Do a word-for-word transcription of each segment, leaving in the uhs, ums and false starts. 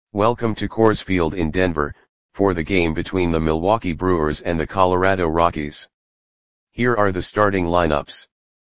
Welcome to Coors Field in Denver, for the game between the Milwaukee Brewers and the Colorado Rockies. Here are the starting lineups.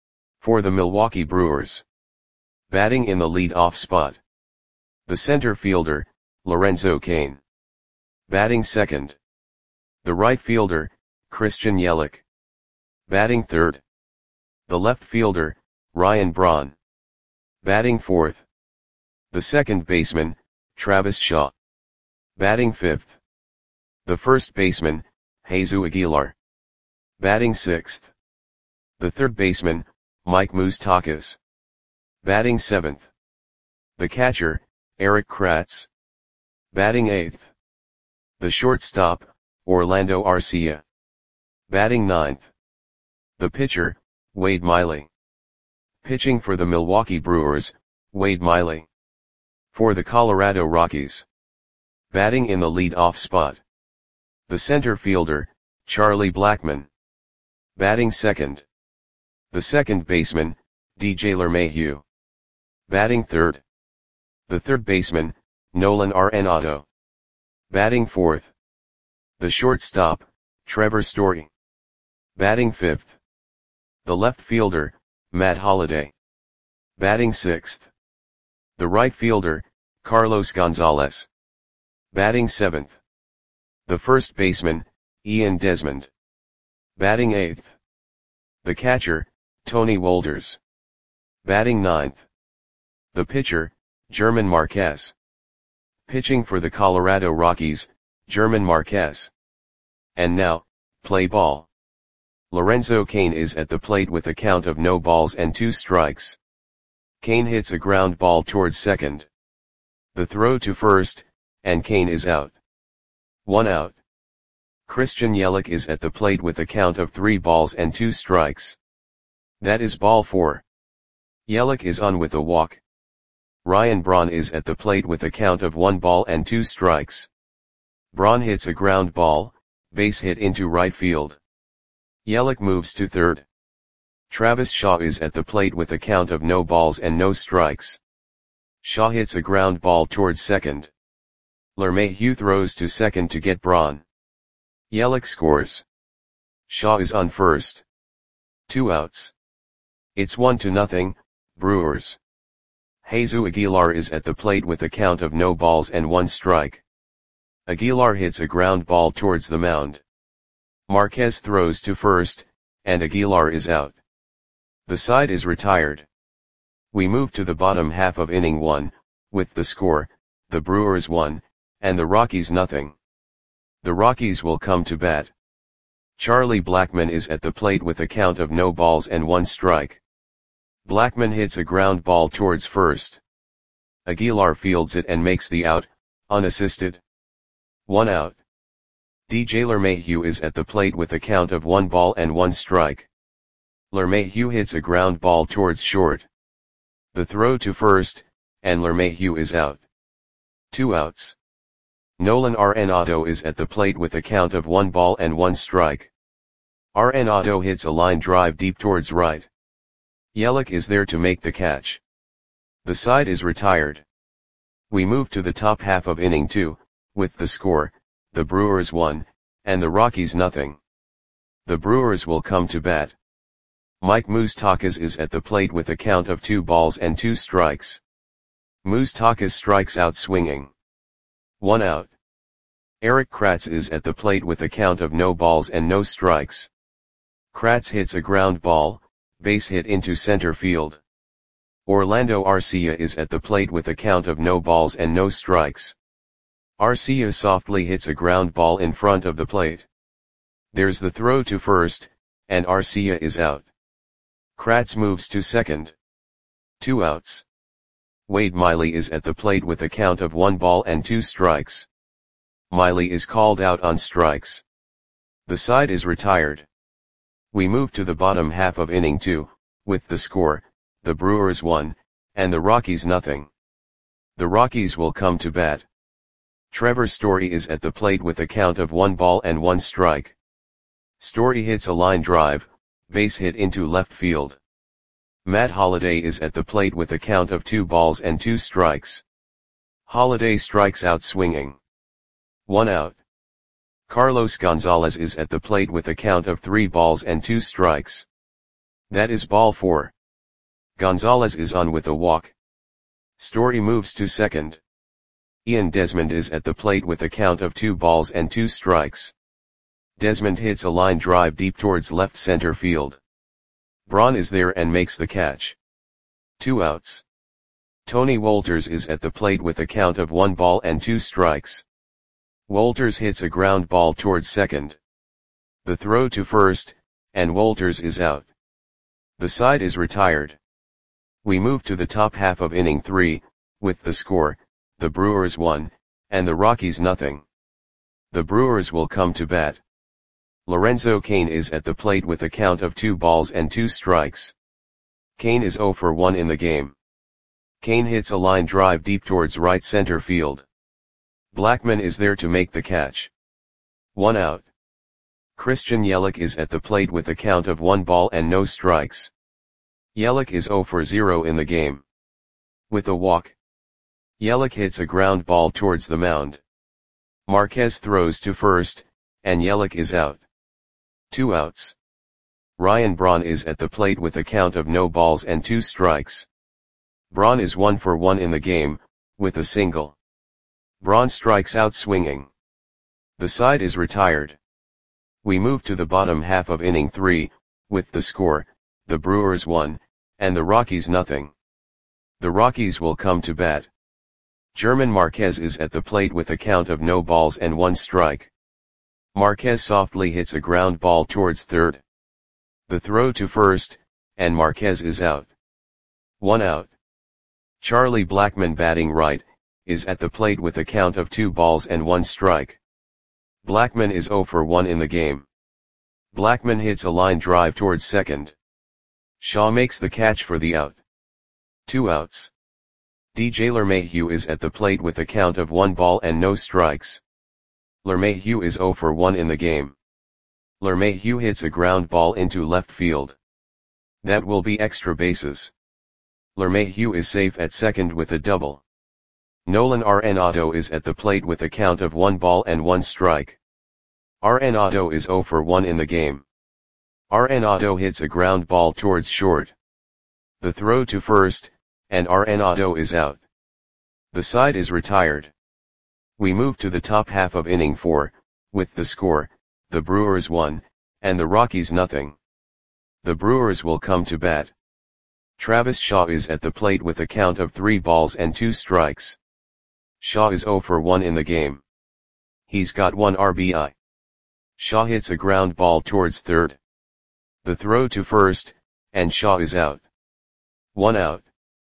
For the Milwaukee Brewers. Batting in the lead-off spot. The center fielder, Lorenzo Cain. Batting second. The right fielder, Christian Yelich. Batting third. The left fielder, Ryan Braun. Batting fourth. The second baseman, Travis Shaw. Batting fifth. The first baseman, Jesus Aguilar. Batting sixth. The third baseman, Mike Moustakas. Batting seventh. The catcher, Erik Kratz. Batting eighth. The shortstop, Orlando Arcia. Batting ninth. The pitcher, Wade Miley. Pitching for the Milwaukee Brewers, Wade Miley. For the Colorado Rockies. Batting in the lead-off spot. The center fielder, Charlie Blackmon. Batting second. The second baseman, D J LeMahieu. Batting third. The third baseman, Nolan Arenado. Batting fourth. The shortstop, Trevor Story. Batting fifth. The left fielder, Matt Holliday. Batting sixth. The right fielder, Carlos Gonzalez. Batting seventh. The first baseman, Ian Desmond. Batting eighth. The catcher, Tony Wolders. Batting ninth. The pitcher, German Marquez. Pitching for the Colorado Rockies, German Marquez. And now, play ball. Lorenzo Cain is at the plate with a count of no balls and two strikes. Cain hits a ground ball towards second. The throw to first, and Cain is out. One out. Christian Yelich is at the plate with a count of three balls and two strikes. That is ball four. Yelich is on with a walk. Ryan Braun is at the plate with a count of one ball and two strikes. Braun hits a ground ball, base hit into right field. Yelich moves to third. Travis Shaw is at the plate with a count of no balls and no strikes. Shaw hits a ground ball towards second. LeMahieu throws to second to get Braun. Yelich scores. Shaw is on first. Two outs. It's one to nothing, Brewers. Jesus Aguilar is at the plate with a count of no balls and one strike. Aguilar hits a ground ball towards the mound. Marquez throws to first, and Aguilar is out. The side is retired. We move to the bottom half of inning one, with the score, the Brewers one, and the Rockies nothing. The Rockies will come to bat. Charlie Blackmon is at the plate with a count of no balls and one strike. Blackmon hits a ground ball towards first. Aguilar fields it and makes the out, unassisted. One out. D J LeMahieu is at the plate with a count of one ball and one strike. LeMahieu hits a ground ball towards short. The throw to first, and LeMahieu is out. Two outs. Nolan Arenado is at the plate with a count of one ball and one strike. Arenado hits a line drive deep towards right. Yelich is there to make the catch. The side is retired. We move to the top half of inning two, with the score, the Brewers one, and the Rockies nothing. The Brewers will come to bat. Mike Moustakas is at the plate with a count of two balls and two strikes. Moustakas strikes out swinging. One out. Erik Kratz is at the plate with a count of no balls and no strikes. Kratz hits a ground ball, base hit into center field. Orlando Arcia is at the plate with a count of no balls and no strikes. Arcia softly hits a ground ball in front of the plate. There's the throw to first, and Arcia is out. Kratz moves to second. Two outs. Wade Miley is at the plate with a count of one ball and two strikes. Miley is called out on strikes. The side is retired. We move to the bottom half of inning two, with the score, the Brewers one, and the Rockies nothing. The Rockies will come to bat. Trevor Story is at the plate with a count of one ball and one strike. Story hits a line drive, base hit into left field. Matt Holliday is at the plate with a count of two balls and two strikes. Holiday strikes out swinging. One out. Carlos Gonzalez is at the plate with a count of three balls and two strikes. That is ball four. Gonzalez is on with a walk. Story moves to second. Ian Desmond is at the plate with a count of two balls and two strikes. Desmond hits a line drive deep towards left center field. Braun is there and makes the catch. Two outs. Tony Wolters is at the plate with a count of one ball and two strikes. Wolters hits a ground ball towards second. The throw to first, and Wolters is out. The side is retired. We move to the top half of inning three, with the score, the Brewers one, and the Rockies nothing. The Brewers will come to bat. Lorenzo Cain is at the plate with a count of two balls and two strikes. Cain is zero for one in the game. Cain hits a line drive deep towards right center field. Blackmon is there to make the catch. One out. Christian Yelich is at the plate with a count of one ball and no strikes. Yelich is zero for zero in the game. With a walk. Yelich hits a ground ball towards the mound. Marquez throws to first, and Yelich is out. Two outs. Ryan Braun is at the plate with a count of no balls and two strikes. Braun is one for one in the game, with a single. Braun strikes out swinging. The side is retired. We move to the bottom half of inning three, with the score, the Brewers one, and the Rockies nothing. The Rockies will come to bat. German Marquez is at the plate with a count of no balls and one strike. Marquez softly hits a ground ball towards third. The throw to first, and Marquez is out. One out. Charlie Blackmon, batting right, is at the plate with a count of two balls and one strike. Blackmon is zero for one in the game. Blackmon hits a line drive towards second. Shaw makes the catch for the out. Two outs. D J LeMahieu is at the plate with a count of one ball and no strikes. LeMahieu is zero for one in the game. LeMahieu hits a ground ball into left field. That will be extra bases. LeMahieu is safe at second with a double. Nolan Arenado is at the plate with a count of one ball and one strike. Arenado is zero for one in the game. Arenado hits a ground ball towards short. The throw to first, and Arenado is out. The side is retired. We move to the top half of inning four, with the score, the Brewers one, and the Rockies nothing. The Brewers will come to bat. Travis Shaw is at the plate with a count of three balls and two strikes. Shaw is zero for one in the game. He's got one R B I. Shaw hits a ground ball towards third. The throw to first, and Shaw is out. One out.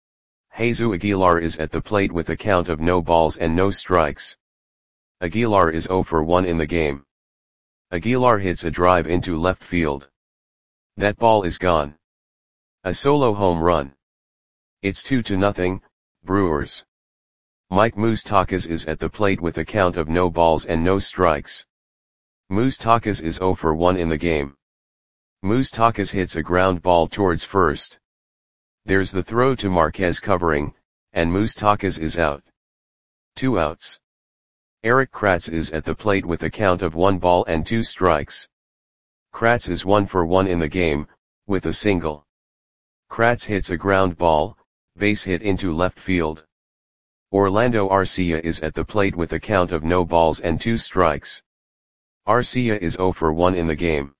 Jesus Aguilar is at the plate with a count of no balls and no strikes. Aguilar is zero for one in the game. Aguilar hits a drive into left field. That ball is gone. A solo home run. It's two to nothing, Brewers. Mike Moustakas is at the plate with a count of no balls and no strikes. Moustakas is zero for one in the game. Moustakas hits a ground ball towards first. There's the throw to Marquez covering, and Moustakas is out. Two outs. Eric Kratz is at the plate with a count of one ball and two strikes. Kratz is one for one in the game, with a single. Kratz hits a ground ball, base hit into left field. Orlando Arcia is at the plate with a count of no balls and two strikes. Arcia is zero for one in the game.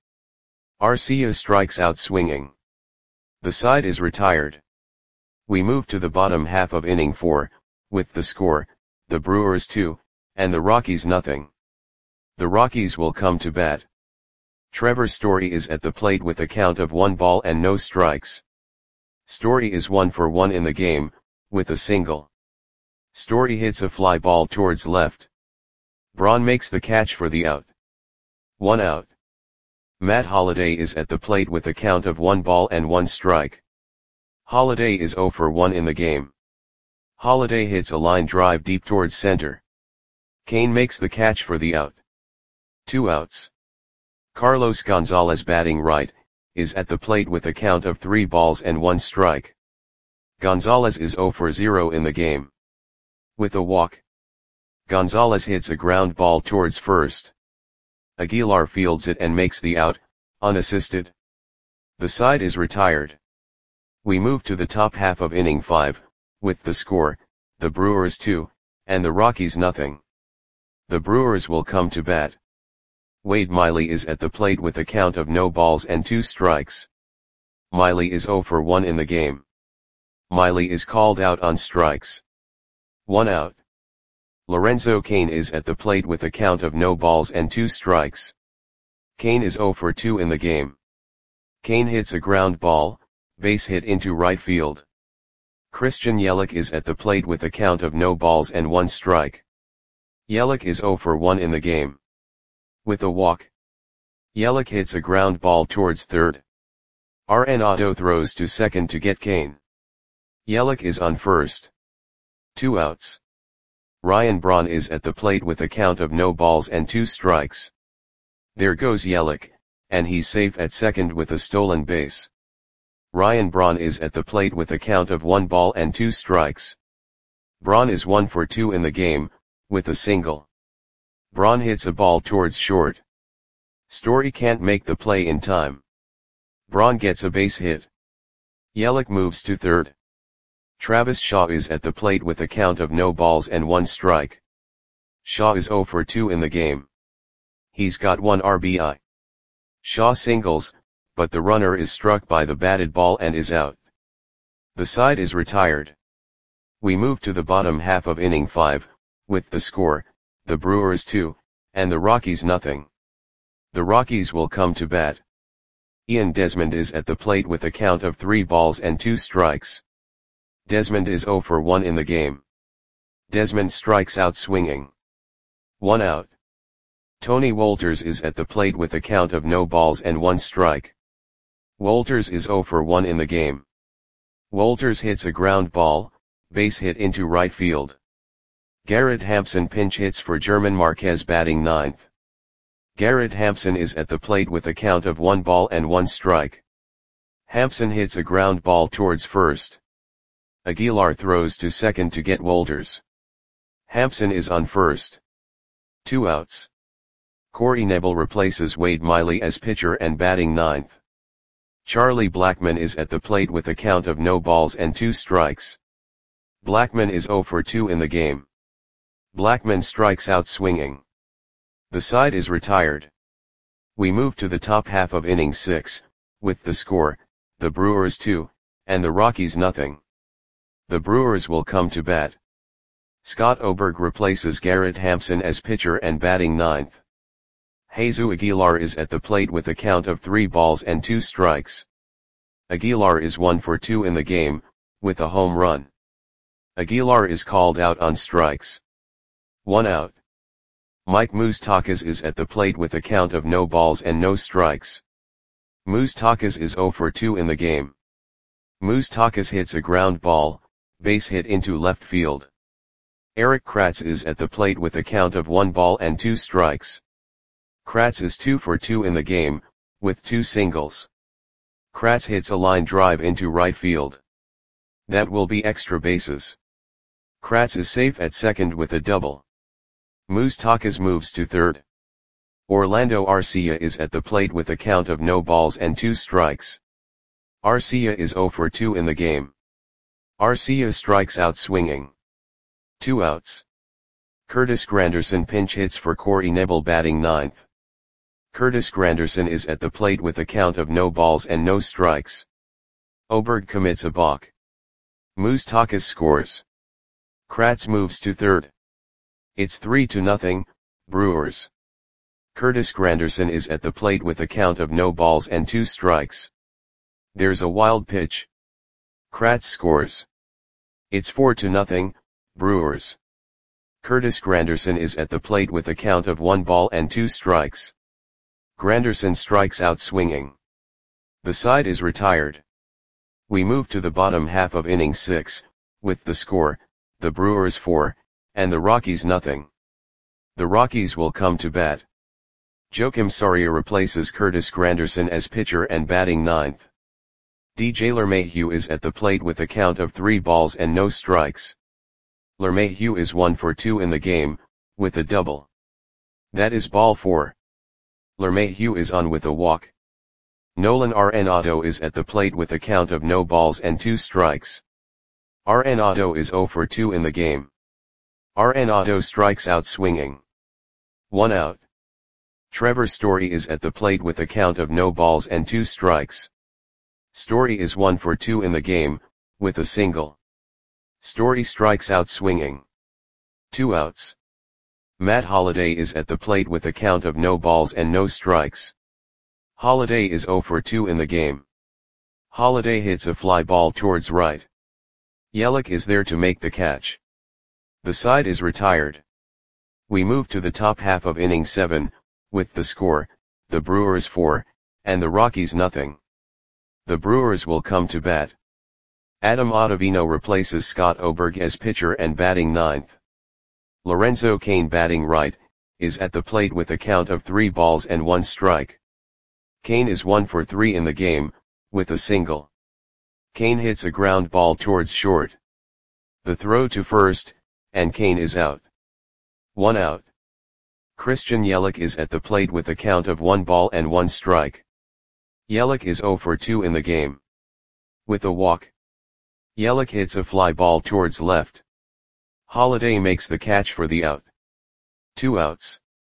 Arcia strikes out swinging. The side is retired. We move to the bottom half of inning four, with the score, the Brewers two, and the Rockies nothing. The Rockies will come to bat. Trevor Story is at the plate with a count of one ball and no strikes. Story is one for one in the game, with a single. Story hits a fly ball towards left. Braun makes the catch for the out. One out. Matt Holliday is at the plate with a count of one ball and one strike. Holliday is zero for one in the game. Holliday hits a line drive deep towards center. Cain makes the catch for the out. Two outs. Carlos Gonzalez, batting right, is at the plate with a count of three balls and one strike. Gonzalez is zero for zero in the game. With a walk, Gonzalez hits a ground ball towards first. Aguilar fields it and makes the out, unassisted. The side is retired. We move to the top half of inning five, with the score, the Brewers two, and the Rockies nothing. The Brewers will come to bat. Wade Miley is at the plate with a count of no balls and two strikes. Miley is oh for one in the game. Miley is called out on strikes. One out. Lorenzo Cain is at the plate with a count of no balls and two strikes. Cain is oh for two in the game. Cain hits a ground ball, base hit into right field. Christian Yelich is at the plate with a count of no balls and one strike. Yelich is oh for one in the game. With a walk, Yelich hits a ground ball towards third. Arenado throws to second to get Cain. Yelich is on first. Two outs. Ryan Braun is at the plate with a count of no balls and two strikes. There goes Yelich, and he's safe at second with a stolen base. Ryan Braun is at the plate with a count of one ball and two strikes. Braun is one for two in the game, with a single. Braun hits a ball towards short. Story can't make the play in time. Braun gets a base hit. Yelich moves to third. Travis Shaw is at the plate with a count of no balls and one strike. Shaw is oh for two in the game. He's got one R B I. Shaw singles, but the runner is struck by the batted ball and is out. The side is retired. We move to the bottom half of inning five, with the score, the Brewers two, and the Rockies nothing. The Rockies will come to bat. Ian Desmond is at the plate with a count of three balls and two strikes. Desmond is oh for one in the game. Desmond strikes out swinging. One out. Tony Wolters is at the plate with a count of no balls and one strike. Wolters is oh for one in the game. Wolters hits a ground ball, base hit into right field. Garrett Hampson pinch hits for German Marquez batting ninth. Garrett Hampson is at the plate with a count of one ball and one strike. Hampson hits a ground ball towards first. Aguilar throws to second to get Wolters. Hampson is on first. Two outs. Corey Knebel replaces Wade Miley as pitcher and batting ninth. Charlie Blackmon is at the plate with a count of no balls and two strikes. Blackmon is oh for two in the game. Blackmon strikes out swinging. The side is retired. We move to the top half of inning six, with the score, the Brewers two, and the Rockies nothing. The Brewers will come to bat. Scott Oberg replaces Garrett Hampson as pitcher and batting ninth. Jesus Aguilar is at the plate with a count of three balls and two strikes. Aguilar is one for two in the game, with a home run. Aguilar is called out on strikes. One out. Mike Moustakas is at the plate with a count of no balls and no strikes. Moustakas is oh for two in the game. Moustakas hits a ground ball, base hit into left field. Eric Kratz is at the plate with a count of one ball and two strikes. Kratz is two for two in the game, with two singles. Kratz hits a line drive into right field. That will be extra bases. Kratz is safe at second with a double. Moustakas moves to third. Orlando Arcia is at the plate with a count of no balls and two strikes. Arcia is oh for two in the game. Arcia strikes out swinging. Two outs. Curtis Granderson pinch hits for Corey Knebel batting ninth. Curtis Granderson is at the plate with a count of no balls and no strikes. Oberg commits a balk. Moustakas scores. Kratz moves to third. It's three to nothing, Brewers. Curtis Granderson is at the plate with a count of no balls and two strikes. There's a wild pitch. Kratz scores. It's four to nothing, Brewers. Curtis Granderson is at the plate with a count of one ball and two strikes. Granderson strikes out swinging. The side is retired. We move to the bottom half of inning six, with the score, the Brewers four, and the Rockies nothing. The Rockies will come to bat. Joakim Soria replaces Curtis Granderson as pitcher and batting ninth. D J LeMahieu is at the plate with a count of three balls and no strikes. LeMahieu is one for two in the game, with a double. That is ball four. LeMahieu is on with a walk. Nolan Arenado is at the plate with a count of no balls and two strikes. Arenado is zero for two in the game. Arenado strikes out swinging. One out. Trevor Story is at the plate with a count of no balls and two strikes. Story is one for two in the game, with a single. Story strikes out swinging. Two outs. Matt Holliday is at the plate with a count of no balls and no strikes. Holliday is zero for two in the game. Holliday hits a fly ball towards right. Yelich is there to make the catch. The side is retired. We move to the top half of inning seven, with the score, the Brewers four, and the Rockies nothing. The Brewers will come to bat. Adam Ottavino replaces Scott Oberg as pitcher and batting ninth. Lorenzo Cain, batting right, is at the plate with a count of three balls and one strike. Cain is one for three in the game, with a single. Cain hits a ground ball towards short. The throw to first, and Cain is out. One out. Christian Yelich is at the plate with a count of one ball and one strike. Yelich is zero for two in the game. With a walk. Yelich hits a fly ball towards left. Holliday makes the catch for the out. Two outs.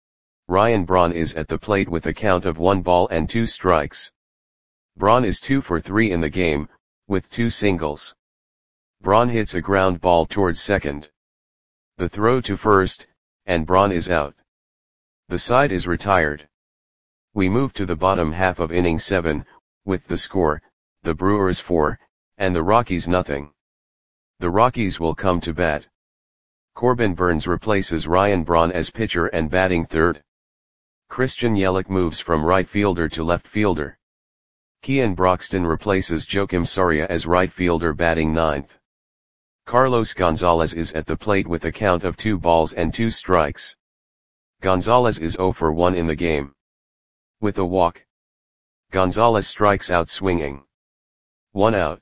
Ryan Braun is at the plate with a count of one ball and two strikes. Braun is two for three in the game, with two singles. Braun hits a ground ball towards second. The throw to first, and Braun is out. The side is retired. We move to the bottom half of inning seven, with the score, the Brewers four, and the Rockies nothing. The Rockies will come to bat. Corbin Burns replaces Ryan Braun as pitcher and batting third. Christian Yelich moves from right fielder to left fielder. Kean Broxton replaces Joakim Soria as right fielder, batting ninth. Carlos Gonzalez is at the plate with a count of two balls and two strikes. Gonzalez is zero for one in the game. With a walk. Gonzalez strikes out swinging. One out.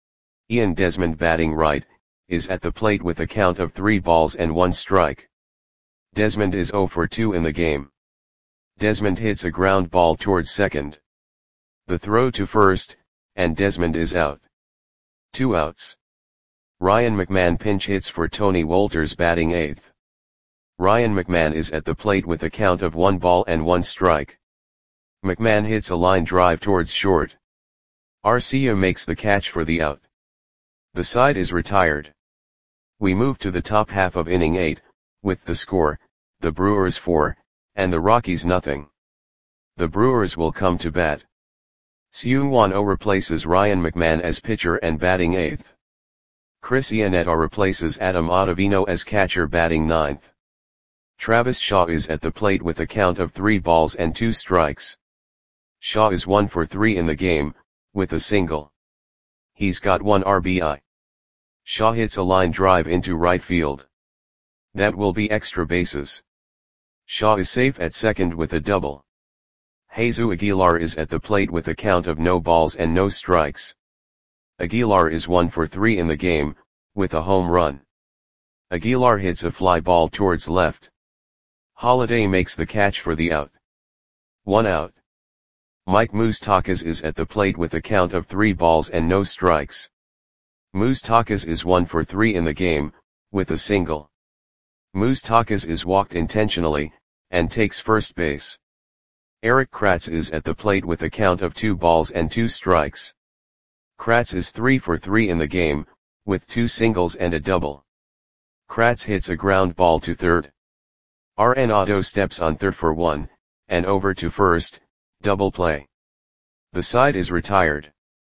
Ian Desmond, batting right, is at the plate with a count of three balls and one strike. Desmond is zero for two in the game. Desmond hits a ground ball towards second. The throw to first, and Desmond is out. Two outs. Ryan McMahon pinch hits for Tony Wolters, batting eighth. Ryan McMahon is at the plate with a count of one ball and one strike. McMahon hits a line drive towards short. Arcia makes the catch for the out. The side is retired. We move to the top half of inning eight, with the score, the Brewers four, and the Rockies nothing. The Brewers will come to bat. Seung-Won Oh replaces Ryan McMahon as pitcher and batting eighth. Chris Iannetta replaces Adam Ottavino as catcher, batting ninth. Travis Shaw is at the plate with a count of three balls and two strikes. Shaw is one for three in the game, with a single. He's got one R B I. Shaw hits a line drive into right field. That will be extra bases. Shaw is safe at second with a double. Jesus Aguilar is at the plate with a count of no balls and no strikes. Aguilar is one for three in the game, with a home run. Aguilar hits a fly ball towards left. Holliday makes the catch for the out. One out. Mike Moustakas is at the plate with a count of three balls and no strikes. Moustakas is one for three in the game, with a single. Moustakas is walked intentionally, and takes first base. Eric Kratz is at the plate with a count of two balls and two strikes. Kratz is three for three in the game, with two singles and a double. Kratz hits a ground ball to third. Arenado steps on third for one, and over to first, double play. The side is retired.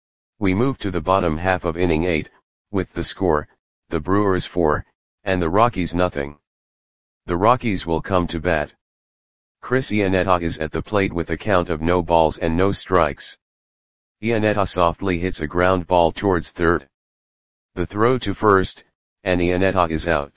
We move to the bottom half of inning eight, with the score, the Brewers four, and the Rockies nothing. The Rockies will come to bat. Chris Iannetta is at the plate with a count of no balls and no strikes. Iannetta softly hits a ground ball towards third. The throw to first, and Iannetta is out.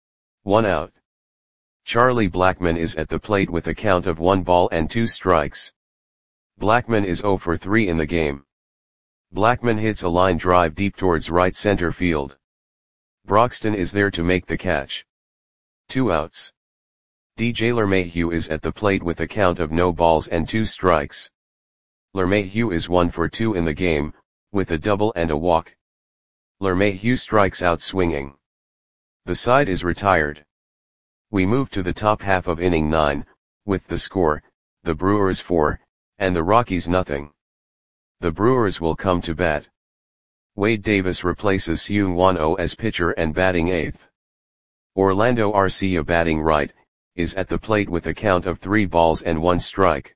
One out. Charlie Blackmon is at the plate with a count of one ball and two strikes. Blackmon is zero for three in the game. Blackmon hits a line drive deep towards right center field. Broxton is there to make the catch. Two outs. D J LeMahieu is at the plate with a count of no balls and two strikes. LeMahieu is one for two in the game, with a double and a walk. LeMahieu strikes out swinging. The side is retired. We move to the top half of inning nine, with the score, the Brewers four, and the Rockies nothing. The Brewers will come to bat. Wade Davis replaces Seung-Hwan Oh as pitcher and batting eighth. Orlando Arcia, batting right, is at the plate with a count of three balls and one strike.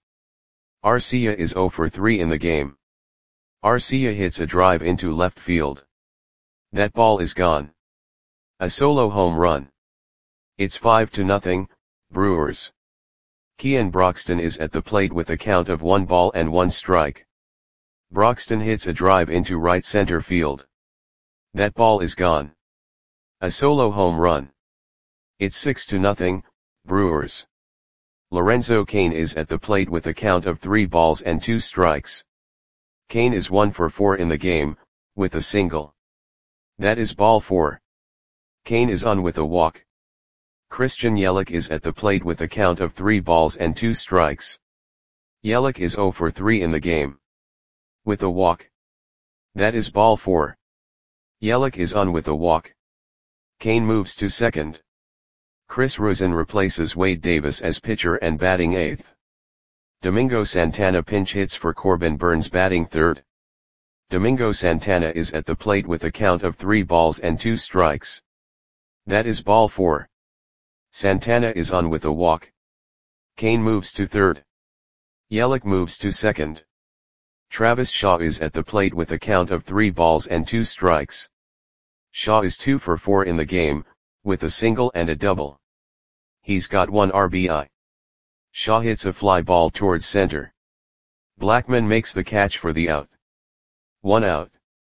Arcia is oh for three in the game. Arcia hits a drive into left field. That ball is gone. A solo home run. It's five to nothing, Brewers. Kean Broxton is at the plate with a count of one ball and one strike. Broxton hits a drive into right center field. That ball is gone. A solo home run. It's six to nothing, Brewers. Lorenzo Cain is at the plate with a count of three balls and two strikes. Cain is one for four in the game, with a single. That is ball four. Cain is on with a walk. Christian Yelich is at the plate with a count of three balls and two strikes. Yelich is oh for three in the game. With a walk. That is ball four. Yelich is on with a walk. Cain moves to second. Chris Rosen replaces Wade Davis as pitcher and batting eighth. Domingo Santana pinch hits for Corbin Burnes, batting third. Domingo Santana is at the plate with a count of three balls and two strikes. That is ball four. Santana is on with a walk. Cain moves to third. Yelich moves to second. Travis Shaw is at the plate with a count of three balls and two strikes. Shaw is two for four in the game, with a single and a double. He's got one R B I. Shaw hits a fly ball towards center. Blackman makes the catch for the out. One out.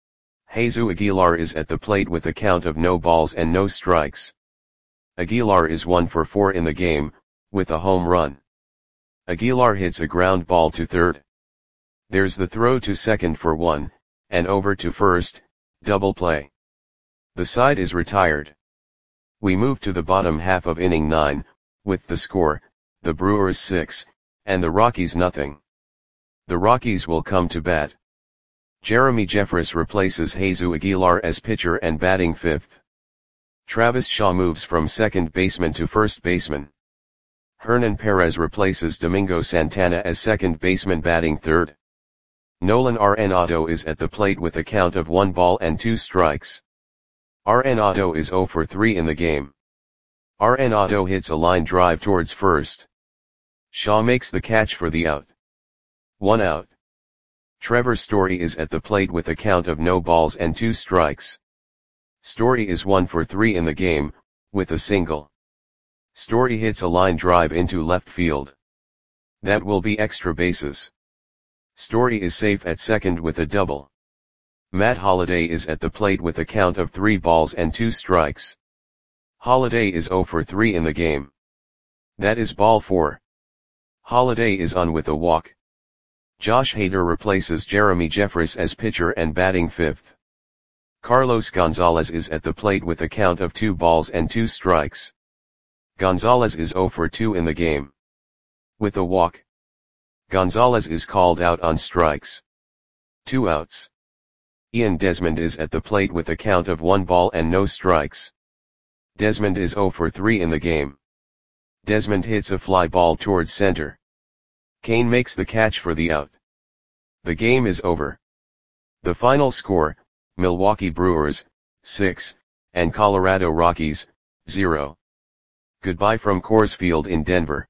Jesus Aguilar is at the plate with a count of no balls and no strikes. Aguilar is one for four in the game, with a home run. Aguilar hits a ground ball to third. There's the throw to second for one, and over to first, double play. The side is retired. We move to the bottom half of inning nine, with the score, the Brewers six, and the Rockies nothing. The Rockies will come to bat. Jeremy Jeffress replaces Jesus Aguilar as pitcher and batting fifth. Travis Shaw moves from second baseman to first baseman. Hernan Perez replaces Domingo Santana as second baseman, batting third. Nolan Arenado is at the plate with a count of one ball and two strikes. Arenado is oh for three in the game. Arenado hits a line drive towards first. Shaw makes the catch for the out. One out. Trevor Story is at the plate with a count of no balls and two strikes. Story is one for three in the game, with a single. Story hits a line drive into left field. That will be extra bases. Story is safe at second with a double. Matt Holliday is at the plate with a count of three balls and two strikes. Holliday is oh for three in the game. That is ball four. Holliday is on with a walk. Josh Hader replaces Jeremy Jeffress as pitcher and batting fifth. Carlos Gonzalez is at the plate with a count of two balls and two strikes. Gonzalez is oh for two in the game. With a walk. Gonzalez is called out on strikes. Two outs. Ian Desmond is at the plate with a count of one ball and no strikes. Desmond is oh for three in the game. Desmond hits a fly ball towards center. Cain makes the catch for the out. The game is over. The final score, Milwaukee Brewers, six, and Colorado Rockies, zero. Goodbye from Coors Field in Denver.